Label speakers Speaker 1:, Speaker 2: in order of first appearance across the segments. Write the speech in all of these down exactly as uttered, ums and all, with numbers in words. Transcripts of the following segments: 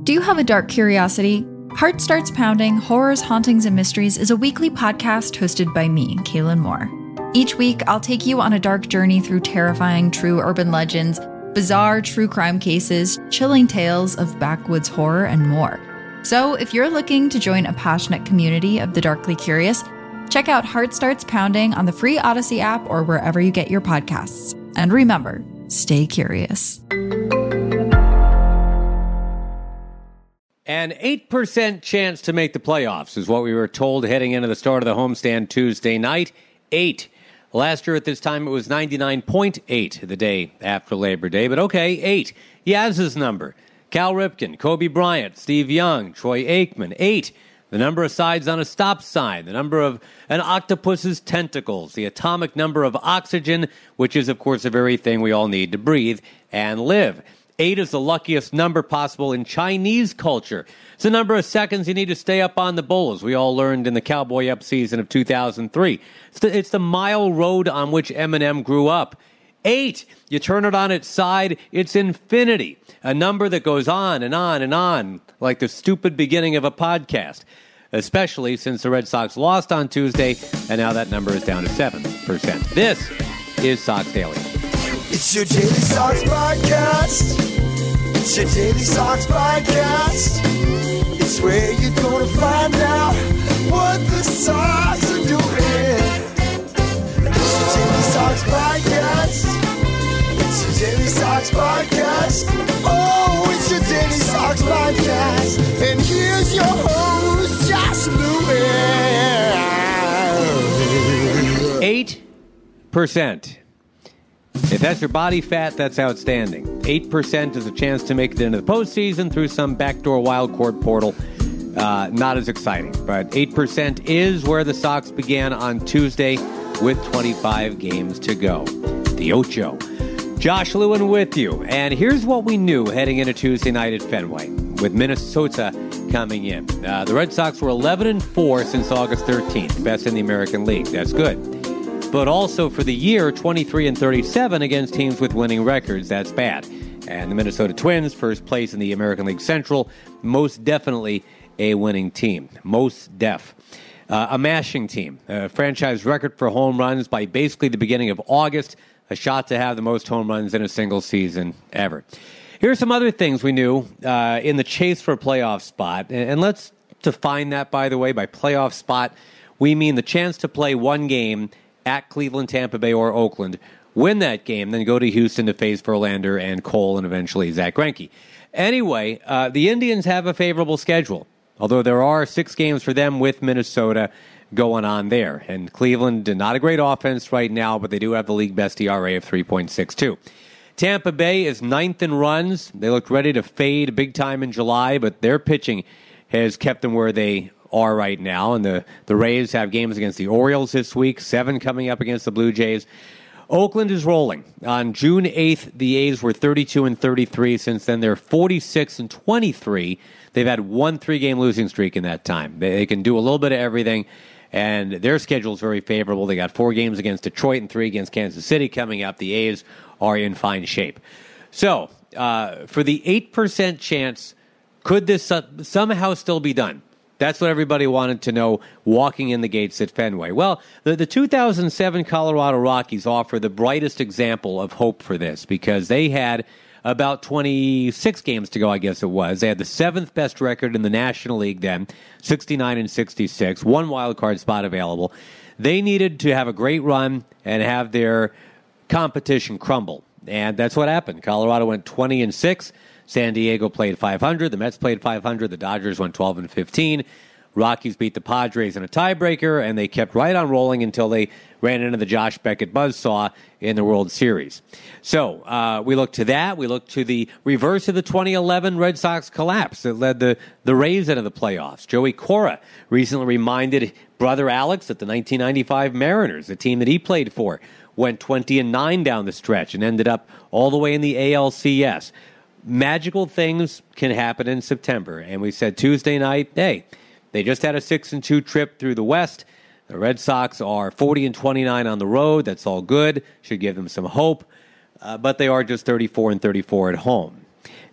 Speaker 1: Do you have a dark curiosity? Heart Starts Pounding, Horrors, Hauntings, and Mysteries is a weekly podcast hosted by me, Kaylin Moore. Each week, I'll take you on a dark journey through terrifying true urban legends, bizarre true crime cases, chilling tales of backwoods horror, and more. So if you're looking to join a passionate community of the darkly curious, check out Heart Starts Pounding on the free Odyssey app or wherever you get your podcasts. And remember, stay curious.
Speaker 2: An eight percent chance to make the playoffs is what we were told heading into the start of the homestand Tuesday night. Eight. Last year at this time, it was ninety-nine point eight the day after Labor Day. But okay, eight. Yaz's number. Cal Ripken, Kobe Bryant, Steve Young, Troy Aikman. Eight. The number of sides on a stop sign. The number of an octopus's tentacles. The atomic number of oxygen, which is, of course, the very thing we all need to breathe and live. Eight is the luckiest number possible in Chinese culture. It's the number of seconds you need to stay up on the bull, as we all learned in the Cowboy Up season of two thousand three. It's the, it's the mile road on which Eminem grew up. Eight, you turn it on its side, it's infinity. A number that goes on and on and on, like the stupid beginning of a podcast. Especially since the Red Sox lost on Tuesday, and now that number is down to seven percent. This is Sox Daily.
Speaker 3: It's your Daily Sox Podcast. It's your Daily Sox Podcast. It's where you're going to find out what the Sox are doing. It's your Daily Sox Podcast. It's your Daily Sox Podcast. Oh, it's your Daily Sox Podcast. And here's your host, Josh Lewis.
Speaker 2: Eight percent. If that's your body fat, that's outstanding. eight percent is a chance to make it into the postseason through some backdoor wildcard portal. Uh, not as exciting, but eight percent is where the Sox began on Tuesday with twenty-five games to go. The Ocho. Josh Lewin with you. And here's what we knew heading into Tuesday night at Fenway, with Minnesota coming in. Uh, the Red Sox were eleven and four since August thirteenth, best in the American League. That's good. But also for the year, twenty-three and thirty-seven against teams with winning records. That's bad. And the Minnesota Twins, first place in the American League Central, most definitely a winning team. Most def. Uh, a mashing team. A franchise record for home runs by basically the beginning of August. A shot to have the most home runs in a single season ever. Here are some other things we knew uh, in the chase for a playoff spot. And, and let's define that, by the way. By playoff spot, we mean the chance to play one game at Cleveland, Tampa Bay, or Oakland, win that game, then go to Houston to face Verlander and Cole and eventually Zach Greinke. Anyway, uh, the Indians have a favorable schedule, although there are six games for them with Minnesota going on there. And Cleveland, not a great offense right now, but they do have the league best E R A of three point six two. Tampa Bay is ninth in runs. They looked ready to fade big time in July, but their pitching has kept them where they are right now. And the, the Rays have games against the Orioles this week, seven coming up against the Blue Jays. Oakland is rolling. On June eighth, the A's were thirty-two and thirty-three. Since then, they're forty-six and twenty-three. They've had one three-game losing streak in that time. They, they can do a little bit of everything, and their schedule is very favorable. They got four games against Detroit and three against Kansas City coming up. The A's are in fine shape. So, uh, for the eight percent chance, could this uh, somehow still be done? That's what everybody wanted to know walking in the gates at Fenway. Well, the, the two thousand seven Colorado Rockies offer the brightest example of hope for this, because they had about twenty-six games to go, I guess it was. They had the seventh best record in the National League then, sixty-nine and sixty-six, one wild card spot available. They needed to have a great run and have their competition crumble, and that's what happened. Colorado went twenty and six. San Diego played five hundred. The Mets played five hundred. The Dodgers went twelve and fifteen. Rockies beat the Padres in a tiebreaker, and they kept right on rolling until they ran into the Josh Beckett buzzsaw in the World Series. So uh, we look to that. We look to the reverse of the twenty eleven Red Sox collapse that led the, the Rays into the playoffs. Joey Cora recently reminded brother Alex that the nineteen ninety-five Mariners, the team that he played for, went twenty and nine down the stretch and ended up all the way in the A L C S. Magical things can happen in September. And we said Tuesday night, hey, they just had a six and two trip through the West. The Red Sox are forty and twenty-nine on the road. That's all good. Should give them some hope. Uh, but they are just thirty-four and thirty-four at home.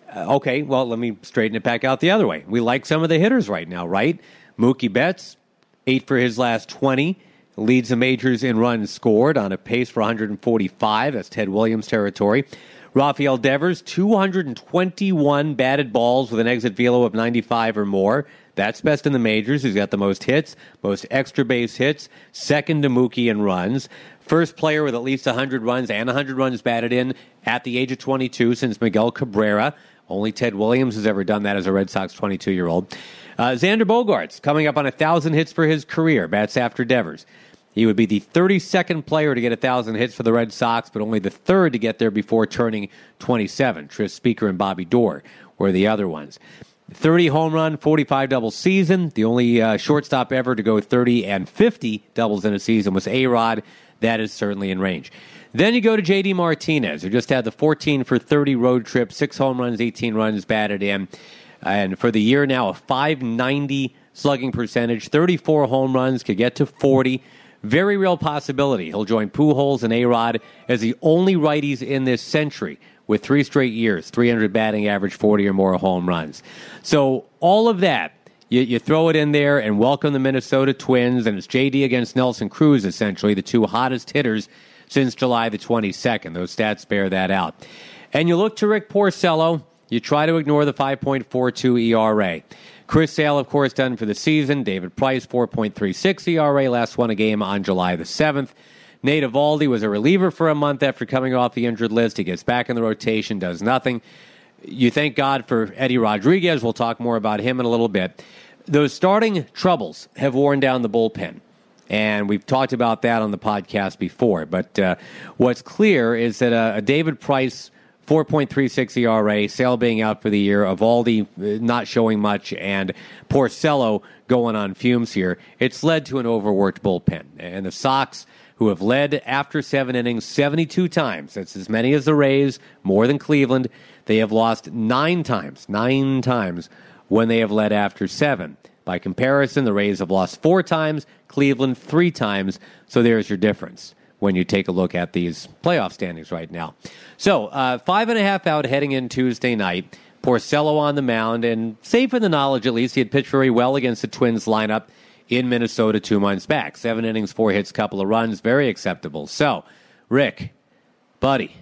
Speaker 2: Uh, okay, well, let me straighten it back out the other way. We like some of the hitters right now, right? Mookie Betts, eight for his last twenty, leads the majors in runs scored on a pace for one hundred forty-five. That's Ted Williams territory. Rafael Devers, two hundred twenty-one batted balls with an exit velo of ninety-five or more. That's best in the majors. He's got the most hits, most extra base hits, second to Mookie in runs. First player with at least one hundred runs and one hundred runs batted in at the age of twenty-two since Miguel Cabrera. Only Ted Williams has ever done that as a Red Sox twenty-two-year-old. Uh, Xander Bogaerts, coming up on one thousand hits for his career, bats after Devers. He would be the thirty-second player to get one thousand hits for the Red Sox, but only the third to get there before turning twenty-seven. Tris Speaker and Bobby Doerr were the other ones. thirty home run, forty-five double season. The only uh, shortstop ever to go thirty and fifty doubles in a season was A-Rod. That is certainly in range. Then you go to J D Martinez, who just had the fourteen for thirty road trip, six home runs, eighteen runs batted in. And for the year now, a five ninety slugging percentage, thirty-four home runs, could get to forty. Very real possibility. He'll join Pujols and A-Rod as the only righties in this century with three straight years, three hundred batting average, forty or more home runs. So all of that, you, you throw it in there and welcome the Minnesota Twins, and it's J D against Nelson Cruz, essentially, the two hottest hitters since July the twenty-second. Those stats bear that out. And you look to Rick Porcello, you try to ignore the five point four two E R A. Chris Sale, of course, done for the season. David Price, four point three six E R A, last won a game on July the seventh. Nate Eovaldi was a reliever for a month after coming off the injured list. He gets back in the rotation, does nothing. You thank God for Eddie Rodriguez. We'll talk more about him in a little bit. Those starting troubles have worn down the bullpen, and we've talked about that on the podcast before. But uh, what's clear is that uh, a David Price four point three six E R A, Sale being out for the year, Eovaldi not showing much, and Porcello going on fumes here. It's led to an overworked bullpen. And the Sox, who have led after seven innings seventy-two times, that's as many as the Rays, more than Cleveland, they have lost nine times, nine times when they have led after seven. By comparison, the Rays have lost four times, Cleveland three times, so there's your difference when you take a look at these playoff standings right now. So, uh, five and a half out heading in Tuesday night. Porcello on the mound, and safe in the knowledge, at least, he had pitched very well against the Twins lineup in Minnesota two months back. Seven innings, four hits, couple of runs, very acceptable. So, Rick, buddy,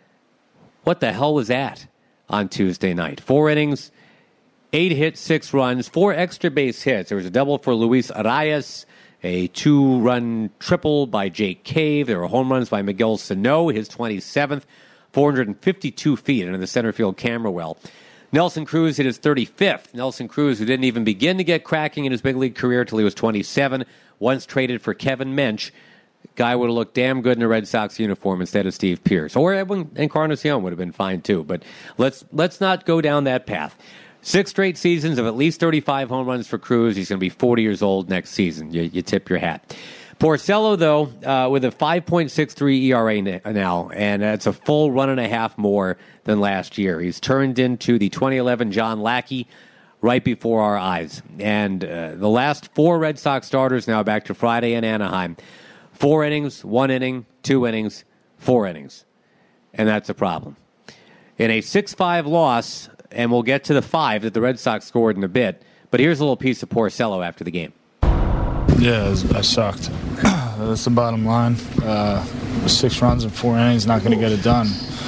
Speaker 2: what the hell was that on Tuesday night? Four innings, eight hits, six runs, four extra base hits. There was a double for Luis Arias, a two-run triple by Jake Cave. There were home runs by Miguel Sano, his twenty-seventh, four hundred fifty-two feet into the center field camera well. Nelson Cruz hit his thirty-fifth. Nelson Cruz, who didn't even begin to get cracking in his big league career until he was twenty-seven, once traded for Kevin Mench. Guy would have looked damn good in a Red Sox uniform instead of Steve Pearce. Or Edwin Encarnacion would have been fine too. But let's let's not go down that path. Six straight seasons of at least thirty-five home runs for Cruz. He's going to be forty years old next season. You, you tip your hat. Porcello, though, uh, with a five point six three E R A now, and that's a full run and a half more than last year. He's turned into the twenty eleven John Lackey right before our eyes. And uh, the last four Red Sox starters now back to Friday in Anaheim. Four innings, one inning, two innings, four innings. And that's a problem. In a six five loss, and we'll get to the five that the Red Sox scored in a bit, but here's a little piece of Porcello after the game.
Speaker 4: Yeah, I sucked. That's the bottom line. Uh, six runs in four innings, not going to get it done.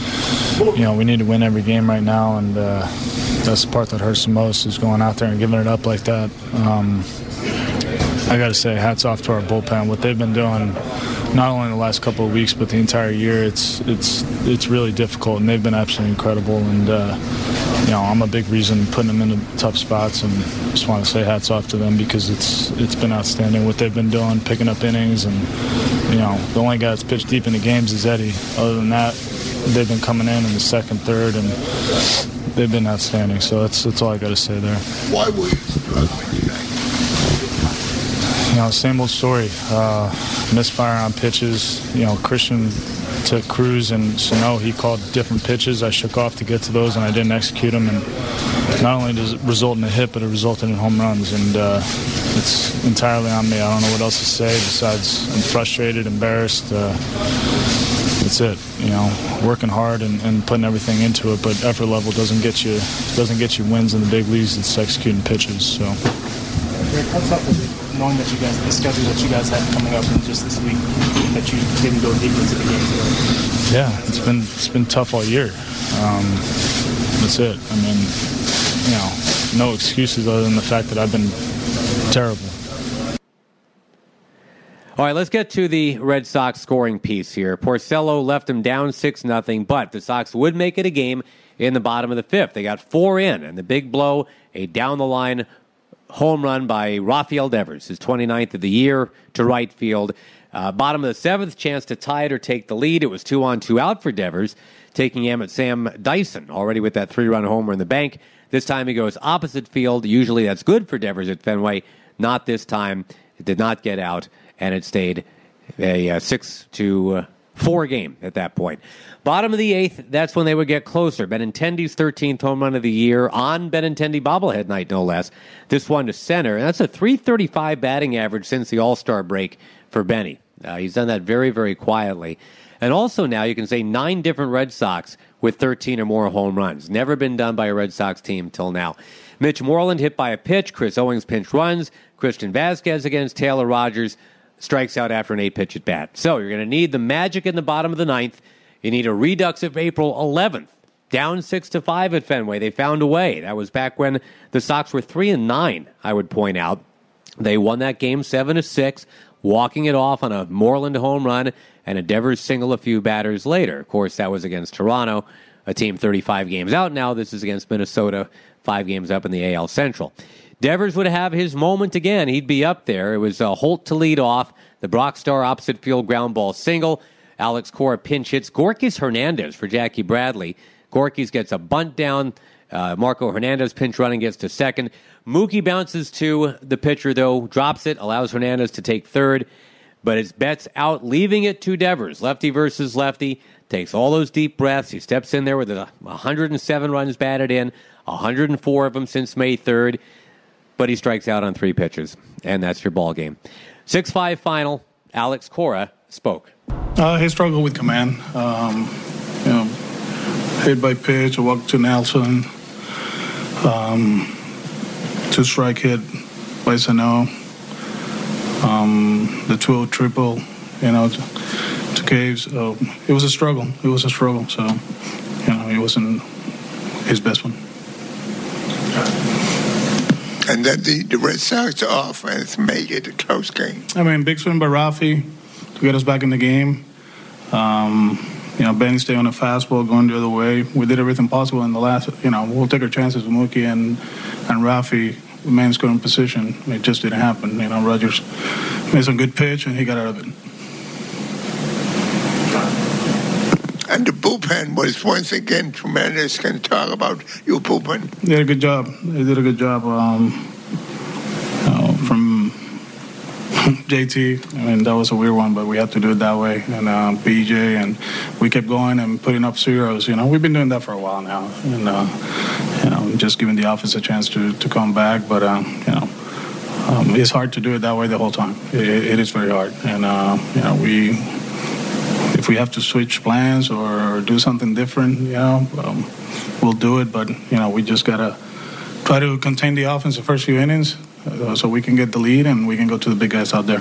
Speaker 4: You know, we need to win every game right now, and uh, that's the part that hurts the most is going out there and giving it up like that. Um, I got to say, hats off to our bullpen. What they've been doing, not only in the last couple of weeks, but the entire year, it's it's it's really difficult, and they've been absolutely incredible. And uh, you know, I'm a big reason putting them into tough spots, and just want to say hats off to them because it's it's been outstanding what they've been doing, picking up innings, and you know, the only guy that's pitched deep into games is Eddie. Other than that, they've been coming in in the second, third, and they've been outstanding. So that's that's all I got to say there.
Speaker 3: Why were you struggling today?
Speaker 4: You know, same old story. Uh, misfire on pitches. You know, Christian to Cruz and Sano, he called different pitches. I shook off to get to those, and I didn't execute them. And not only does it result in a hit, but it resulted in home runs. And uh, it's entirely on me. I don't know what else to say besides I'm frustrated, embarrassed. Uh, it's that's it. You know, working hard and, and putting everything into it, but effort level doesn't get you doesn't get you wins in the big leagues. It's executing pitches. So.
Speaker 5: Rick, how tough is it knowing that you guys, the schedule that you guys had coming up in just this week, that you didn't go deep into the game today?
Speaker 4: Yeah, it's been it's been tough all year. Um, that's it. I mean, you know, no excuses other than the fact that I've been terrible.
Speaker 2: All right, let's get to the Red Sox scoring piece here. Porcello left them down six nothing, but the Sox would make it a game in the bottom of the fifth. They got four in, and the big blow, a down-the-line home run by Rafael Devers, his twenty-ninth of the year, to right field. Uh, bottom of the seventh, chance to tie it or take the lead. It was two on, two out for Devers, taking aim at Sam Dyson, already with that three-run homer in the bank. This time he goes opposite field. Usually that's good for Devers at Fenway. Not this time. It did not get out, and it stayed a uh, six to four game at that point. Bottom of the eighth, that's when they would get closer. Benintendi's thirteenth home run of the year on Benintendi bobblehead night, no less. This one to center, and that's a three thirty-five batting average since the All-Star break for Benny. Uh, he's done that very, very quietly. And also now you can say nine different Red Sox with thirteen or more home runs. Never been done by a Red Sox team till now. Mitch Moreland hit by a pitch. Chris Owings pinch runs. Christian Vasquez against Taylor Rogers strikes out after an eight-pitch at bat. So you're going to need the magic in the bottom of the ninth. You need a redux of April eleventh. Down six to five at Fenway. They found a way. That was back when the Sox were three and nine, I would point out. They won that game seven to six, walking it off on a Moreland home run and a Devers single a few batters later. Of course, that was against Toronto, a team thirty-five games out now. This is against Minnesota, five games up in the A L Central. Devers would have his moment again. He'd be up there. It was uh, Holt to lead off. The Brock Star opposite field ground ball single. Alex Cora pinch hits Gorkis Hernandez for Jackie Bradley. Gorkis gets a bunt down. Uh, Marco Hernandez pinch running gets to second. Mookie bounces to the pitcher, though, drops it, allows Hernandez to take third. But it's Betts out, leaving it to Devers. Lefty versus lefty. Takes all those deep breaths. He steps in there with one hundred seven runs batted in, one hundred four of them since May third. But he strikes out on three pitches, and that's your ball game. six five final. Alex Cora spoke.
Speaker 6: Uh, he struggled with command. Um, you know, hit by pitch, a walk to Nelson, um, two strike hit by Sano, um, the two oh triple, you know, to, to Caves. So it was a struggle. It was a struggle. So, you know, it wasn't his best one.
Speaker 7: And then the, the Red Sox offense made it a close game.
Speaker 6: I mean, big swing by Rafi to get us back in the game. Um, you know, Benny stayed on a fastball, going the other way. We did everything possible in the last, you know, we'll take our chances with Mookie and, and Rafi, the man scoring position. It just didn't happen. You know, Rogers made some good pitch, and he got out of it.
Speaker 7: And the bullpen was once again tremendous. Can you talk about your bullpen?
Speaker 6: They did a good job. They did a good job. Um, you know, from J T, I mean, that was a weird one, but we had to do it that way. And uh, B J, and we kept going and putting up zeros. You know, we've been doing that for a while now. And, uh, you know, just giving the offense a chance to, to come back. But, uh, you know, um, it's hard to do it that way the whole time. It, it is very hard. And, uh, you know, we... If we have to switch plans or do something different, you know, um, we'll do it. But, you know, we just got to try to contain the offense the first few innings uh, so we can get the lead and we can go to the big guys out there.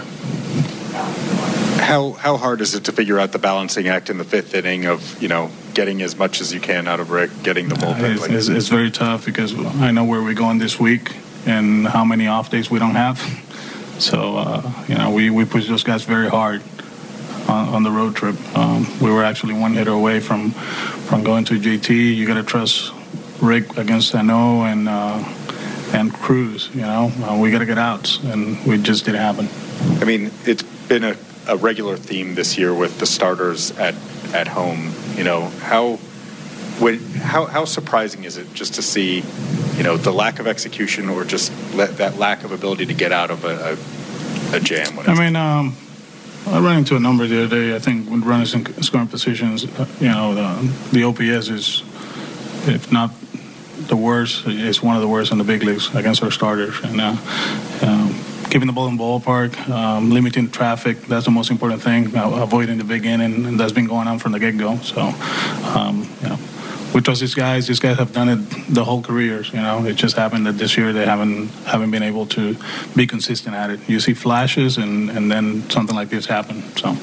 Speaker 8: How how hard is it to figure out the balancing act in the fifth inning of, you know, getting as much as you can out of Rick, getting the bullpen?
Speaker 6: Uh, it's, it's, it's very tough because I know where we're going this week and how many off days we don't have. So, uh, you know, we, we push those guys very hard. On, on the road trip, um, we were actually one hitter away from from going to J T. You got to trust Rick against Sano and uh, and Cruz. You know, uh, we got to get outs, and we just didn't happen.
Speaker 8: I mean, it's been a, a regular theme this year with the starters at, at home. You know, how when, how how surprising is it just to see, you know, the lack of execution or just let, that lack of ability to get out of a, a, a jam?
Speaker 6: I mean. Um, I ran into a number the other day. I think when runners in scoring positions, uh, you know, the, the O P S is, if not the worst, it's one of the worst in the big leagues against our starters. And uh, um, keeping the ball in the ballpark, um, limiting traffic. That's the most important thing. Uh, avoiding the big inning, and that's been going on from the get-go. So, um, you know, we trust these guys. These guys have done it the whole careers. You know, it just happened that this year they haven't haven't been able to be consistent at it. You see flashes, and, and then something like this happen. So,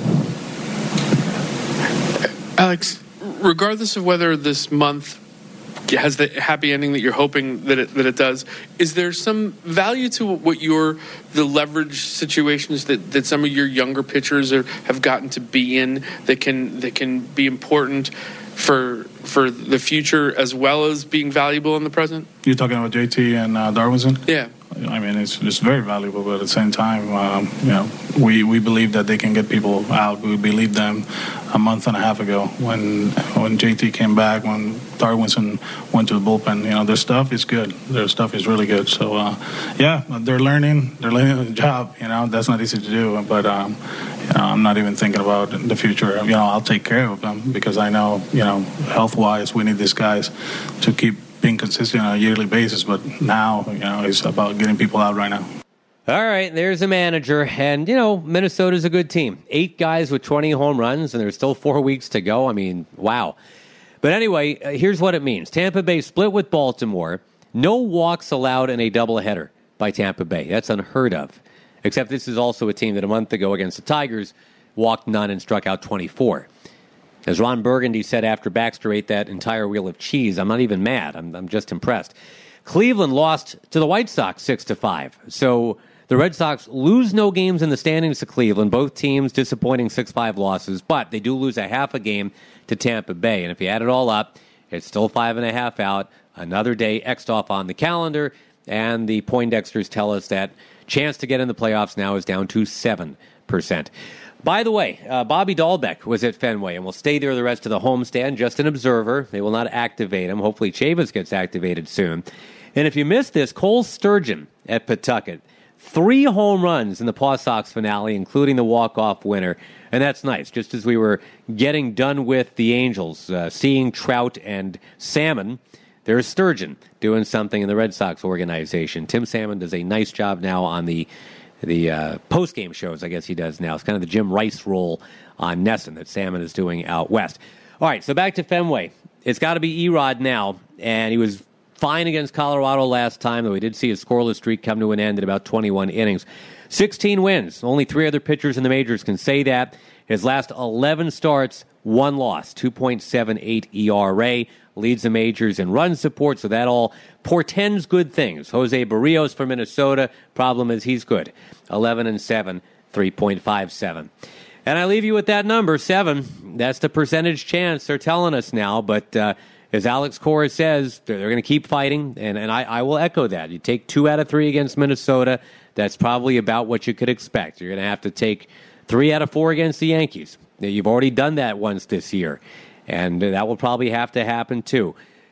Speaker 9: Alex, regardless of whether this month has the happy ending that you're hoping that it that it does, is there some value to what your the leverage situations that, that some of your younger pitchers are, have gotten to be in that can that can be important for for the future as well as being valuable in the present?
Speaker 6: You're talking about J T and uh, Darwinson?
Speaker 9: Yeah.
Speaker 6: I mean, it's it's very valuable, but at the same time, um, you know, we, we believe that they can get people out. We believed them a month and a half ago when when J T came back, when Darwinson went to the bullpen. You know, their stuff is good. Their stuff is really good. So, uh, yeah, they're learning. They're learning the job. You know, that's not easy to do. But um, you know, I'm not even thinking about the future. You know, I'll take care of them because I know, you know, health-wise, we need these guys to keep being consistent on a yearly basis, but now, you know, it's about getting people out right now.
Speaker 2: All right, there's a manager, and, you know, Minnesota's a good team. Eight guys with twenty home runs, and there's still four weeks to go. I mean, wow. But anyway, uh, here's what it means. Tampa Bay split with Baltimore. No walks allowed in a doubleheader by Tampa Bay. That's unheard of. Except this is also a team that a month ago against the Tigers walked none and struck out twenty-four. As Ron Burgundy said after Baxter ate that entire wheel of cheese, I'm not even mad. I'm, I'm just impressed. Cleveland lost to the White Sox six to five. So the Red Sox lose no games in the standings to Cleveland. Both teams disappointing six five losses, but they do lose a half a game to Tampa Bay. And if you add it all up, it's still five and a half out. Another day X'd off on the calendar. And the Poindexters tell us that chance to get in the playoffs now is down to seven percent. By the way, uh, Bobby Dahlbeck was at Fenway and will stay there the rest of the homestand, just an observer. They will not activate him. Hopefully Chavis gets activated soon. And if you missed this, Cole Sturgeon at Pawtucket, three home runs in the Paw Sox finale, including the walk-off winner. And that's nice, just as we were getting done with the Angels, uh, seeing Trout and Salmon, there's Sturgeon doing something in the Red Sox organization. Tim Salmon does a nice job now on the The uh, post-game shows, I guess he does now. It's kind of the Jim Rice role on Nesson that Salmon is doing out west. All right, so back to Fenway. It's got to be Erod now, and he was fine against Colorado last time, though we did see his scoreless streak come to an end in about twenty-one innings. sixteen wins. Only three other pitchers in the majors can say that. His last eleven starts, one loss, two point seven eight E R A. Leads the majors in run support, so that all portends good things. Jose Barrios for Minnesota. Problem is he's good. eleven and seven, three point five seven. And I leave you with that number, seven. That's the percentage chance they're telling us now. But uh, as Alex Cora says, they're, they're going to keep fighting, and, and I, I will echo that. You take two out of three against Minnesota, that's probably about what you could expect. You're going to have to take three out of four against the Yankees. You've already done that once this year. And that will probably have to happen, too.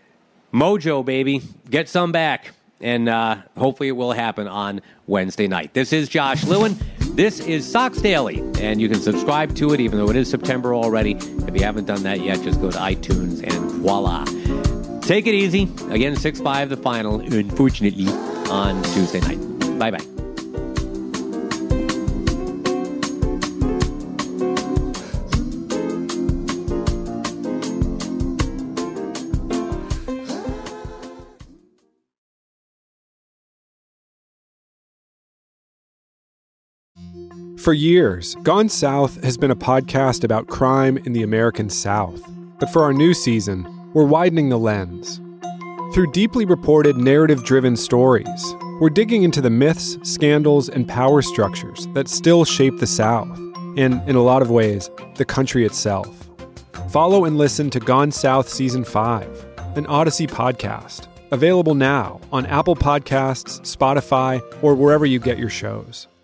Speaker 2: Mojo, baby. Get some back. And uh, hopefully it will happen on Wednesday night. This is Josh Lewin. This is Sox Daily. And you can subscribe to it, even though it is September already. If you haven't done that yet, just go to iTunes and voila. Take it easy. Again, six five the final, unfortunately, on Tuesday night. Bye-bye.
Speaker 10: For years, Gone South has been a podcast about crime in the American South. But for our new season, we're widening the lens. Through deeply reported, narrative-driven stories, we're digging into the myths, scandals, and power structures that still shape the South, and, in a lot of ways, the country itself. Follow and listen to Gone South Season five, an Odyssey podcast, available now on Apple Podcasts, Spotify, or wherever you get your shows.